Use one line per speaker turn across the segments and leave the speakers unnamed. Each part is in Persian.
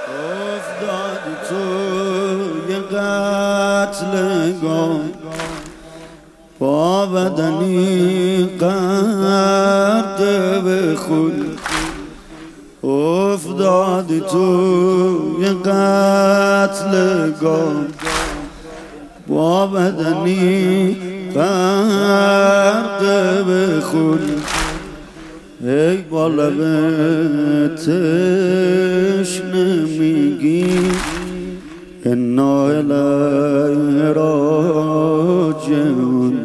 افتادی توی قتلگاه با بدنی غرق به خون. افتادی توی قتلگاه با بدنی غرق به خون. ای با لب تشنه میگی انا الیه راجعون.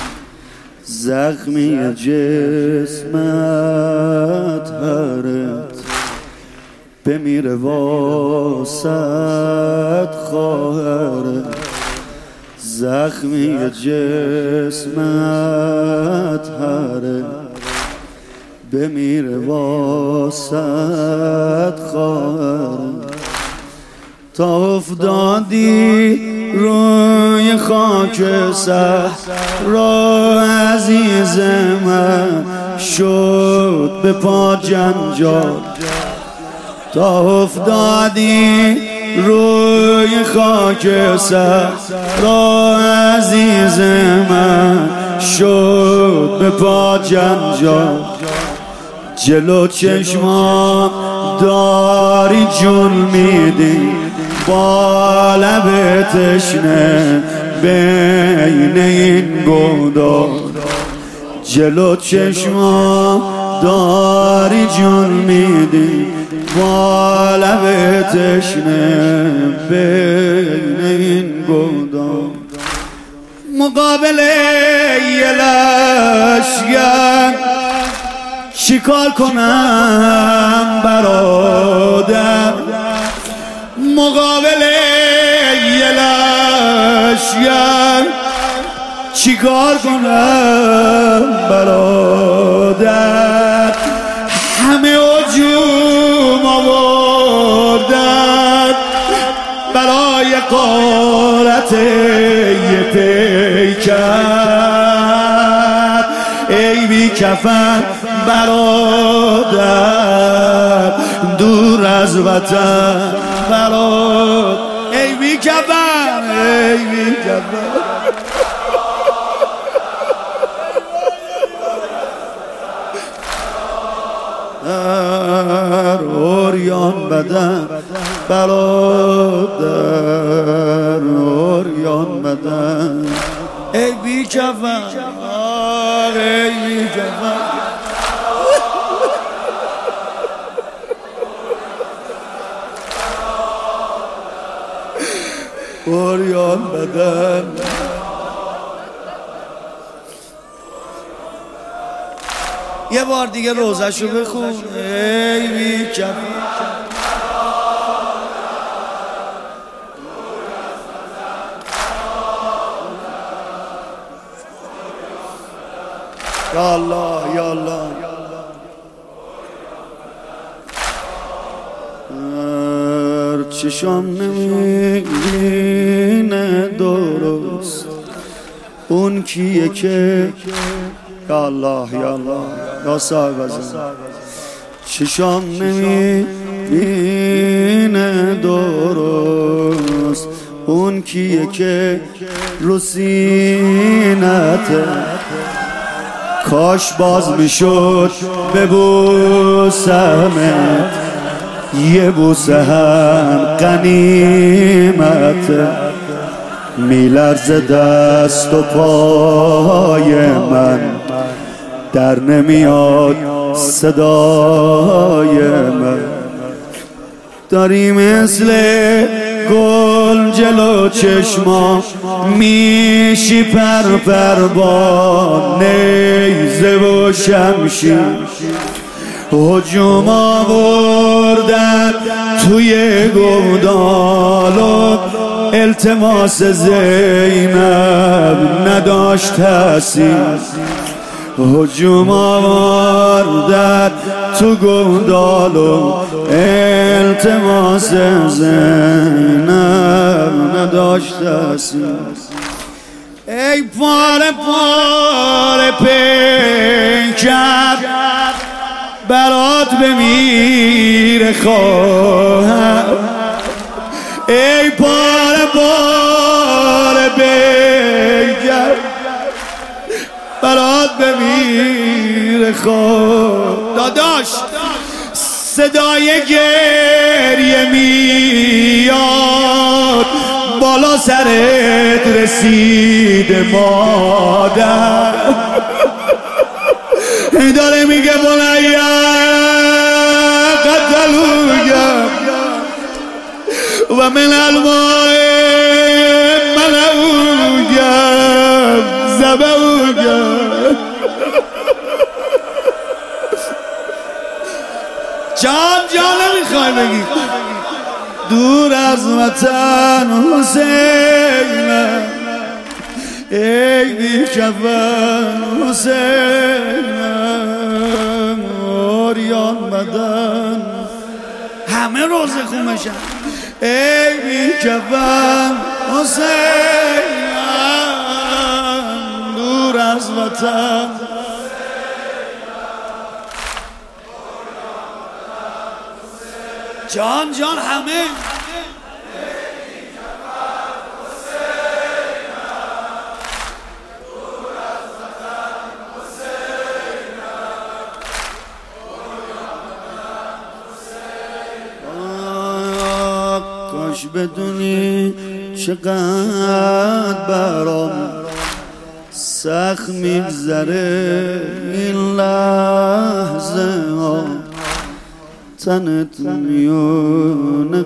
زخمی جسمت هرت بمیره واسد خواهرت. زخمی جسمت هرت بمیره واسد خواهرت. تا افتادی روی خاک صحرا عزیز من شد به پا جنجال. تا افتادی روی خاک صحرا عزیز من شد به پا جنجال. جلو چشمام داری جون میدی با لب تشنه بین این گودال. جلو چشمام داری جون میدی با لب تشنه بین این گودال. مقابل یه لشگر چیکار کنم برادر؟ مقابل یه لشگر چیکار کنم برادر؟ همه هجوم آوردن برای غارت یه پیکر. ای بی کفن برادر دور از وطن برادر. ای بی کفن ای بی کفن اوریان بدن برادر اوریان بدن. ای بی کفن ای بی کفن اوریان بدن. یه بار دیگه روزشو بخون. ای بی کفن یا الله یا الله. چشام نمیبینه درست اون کیه که یا الله یا الله یا صاحب ازم. چشام نمیبینه درست اون کیه که رو سینته. کاش باز میشد ببوسمت یه بوسه هم غنیمت. میلرزه دست و پای من در نمیاد صدای من. داری مثل گل جلو چشما میشی پر با نیزه و شمشیر. هجوم آوردن توی گودال و التماس زینب نداشت تأثیر. هجوم آوردن تو گودال و التماس زینب نداشت تأثیر. ای پاره پاره پیکر برات بمیره خواهم. میخورد داداش صدای گریه میاد بالا سرت رسید مادر داره میگه بنیا قتلوگم و من الماء ملعوگم زبوگم جان نمیخوای بگی دور از وطن حسینم ای بی کفن حسینم اوریان بدن همه روزه خونشن ای بی کفن حسینم دور از وطن جان همه کاش بدونی چقدر برام سخت میگذره این لحظه ها تنت میون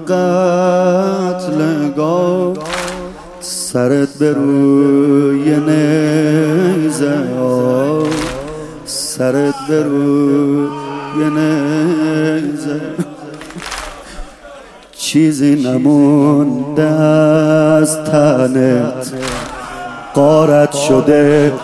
قتلگاه سرت به روی نیزه ها سرت به روی نیزه چیزی نمونده از تنت غارت شده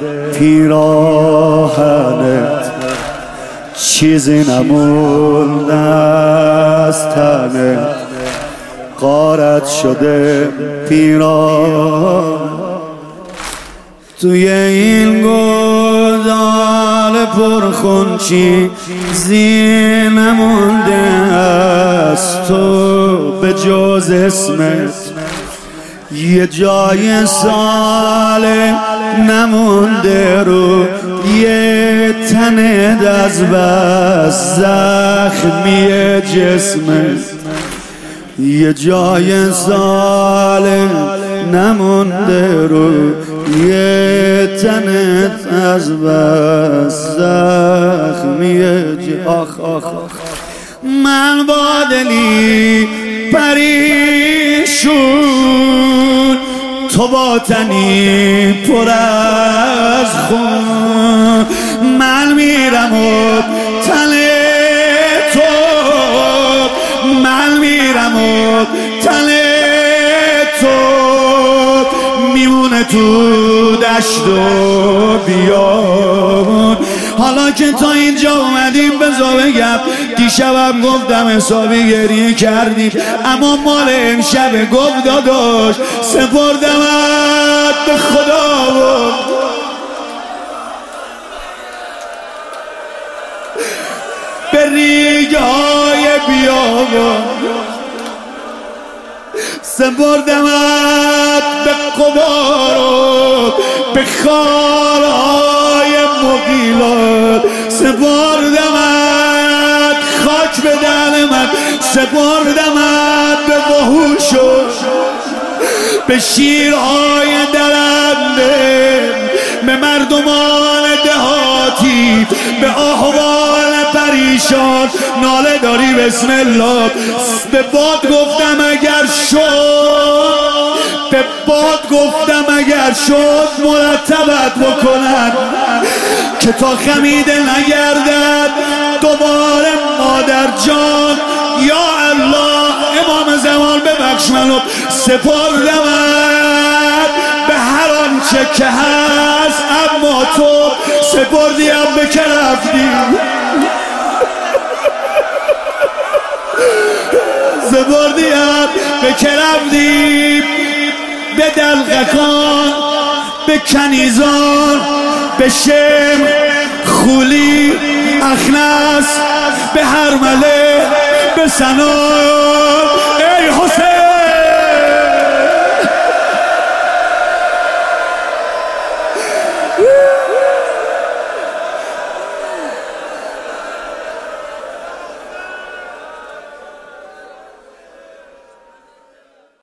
پیراهنت چیزی نمونده از تنت غارت شده پیراهن توی این گودال پرخون چیزی نمونده از تو به جز اسمت یه جای سالم نمونده رو یه تنت از بس زخمی جسمت یه جای سالم نمونده رو یه تنت از بس زخمی آخ من با دلی پریشون تو با تنی پر از خون من میرم و تن تو من میرم و تن تو میمونه تو دشت و بیابون حالا که تا اینجا اومدیم بذار بگم دیشبم گفتم حسابی گریه کردیم اما مال امشب گفت داداش سپردمت به خدا و به ریگه های بیابان سپردمت به قبار و به خارهای مغیلات سپردمت خاک به دل من سپردمت به وحوش و به شیرهای درنده به مردمان دهاتی به احوال پریشان ناله داری بسم الله به باد گفتم اگر شد به باد گفتم اگر شد مرتبت بکنن که تا خمیده نگردد دوباره مادر جان یا الله امام زمان ببخش منو سپردمت به هر آنچه که هست اما تو سپردیم به که رفتی سپردیم به که رفتی به دلقکان به کنیزان به شم خولی اخنس به هرمله به سنا